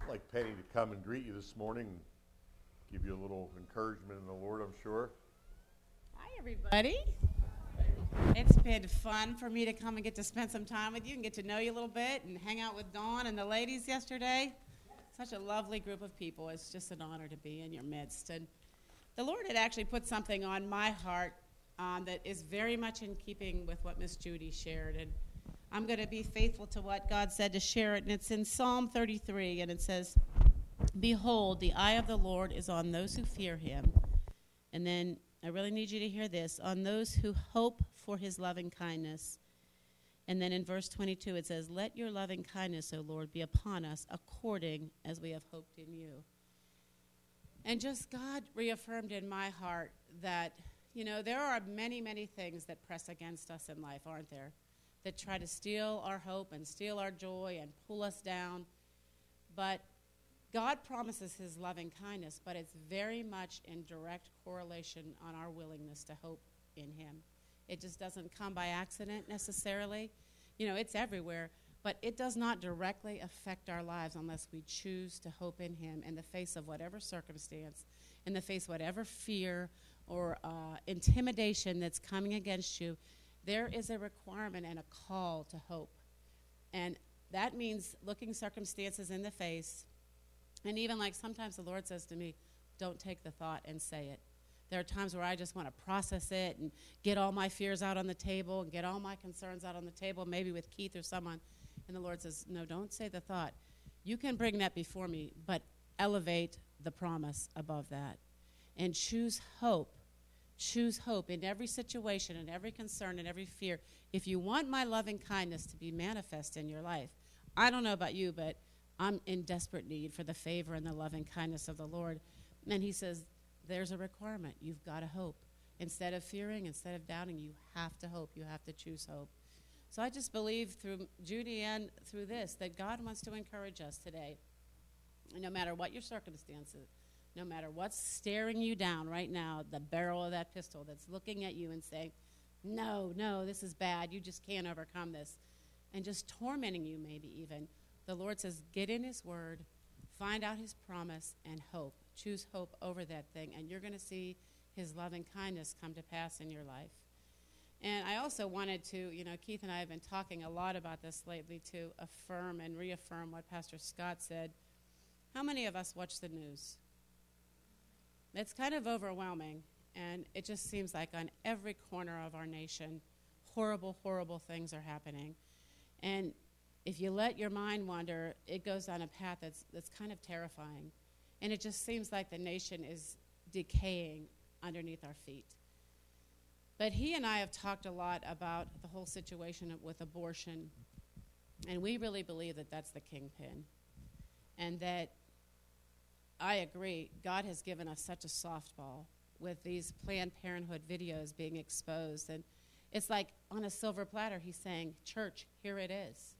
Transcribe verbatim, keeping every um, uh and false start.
I'd like Penny to come and greet you this morning and give you a little encouragement in the Lord, I'm sure. Hi, everybody. It's been fun for me to come and get to spend some time with you and get to know you a little bit and hang out with Dawn and the ladies yesterday. Such a lovely group of people. It's just an honor to be in your midst. And the Lord had actually put something on my heart um, that is very much in keeping with what Miss Judy shared. And I'm going to be faithful to what God said to share it. And it's in Psalm thirty-three, and it says, "Behold, the eye of the Lord is on those who fear him." And then I really need you to hear this, "on those who hope for his loving kindness." And then in verse twenty-two it says, "Let your loving kindness, O Lord, be upon us according as we have hoped in you." And just God reaffirmed in my heart that, you know, there are many, many things that press against us in life, aren't there? That try to steal our hope and steal our joy and pull us down. But God promises his loving kindness, but it's very much in direct correlation on our willingness to hope in him. It just doesn't come by accident necessarily. You know, it's everywhere, but it does not directly affect our lives unless we choose to hope in him in the face of whatever circumstance, in the face of whatever fear or uh, intimidation that's coming against you. There is a requirement and a call to hope. And that means looking circumstances in the face. And even like sometimes the Lord says to me, don't take the thought and say it. There are times where I just want to process it and get all my fears out on the table and get all my concerns out on the table, maybe with Keith or someone. And the Lord says, no, don't say the thought. You can bring that before me, but elevate the promise above that. And choose hope. Choose hope in every situation, in every concern, in every fear. If you want my loving kindness to be manifest in your life, I don't know about you, but I'm in desperate need for the favor and the loving kindness of the Lord. And he says, there's a requirement. You've got to hope. Instead of fearing, instead of doubting, you have to hope. You have to choose hope. So I just believe through Judy and through this that God wants to encourage us today, no matter what your circumstances, no matter what's staring you down right now, the barrel of that pistol that's looking at you and saying, no, no, this is bad. You just can't overcome this. And just tormenting you maybe even. The Lord says, get in his word, find out his promise, and hope. Choose hope over that thing, and you're going to see his loving kindness come to pass in your life. And I also wanted to, you know, Keith and I have been talking a lot about this lately to affirm and reaffirm what Pastor Scott said. How many of us watch the news? It's kind of overwhelming, and it just seems like on every corner of our nation, horrible, horrible things are happening. And if you let your mind wander, it goes down a path that's that's kind of terrifying. And it just seems like the nation is decaying underneath our feet. But he and I have talked a lot about the whole situation with abortion, and we really believe that that's the kingpin. And that I agree, God has given us such a softball with these Planned Parenthood videos being exposed. And it's like on a silver platter, he's saying, church, here it is.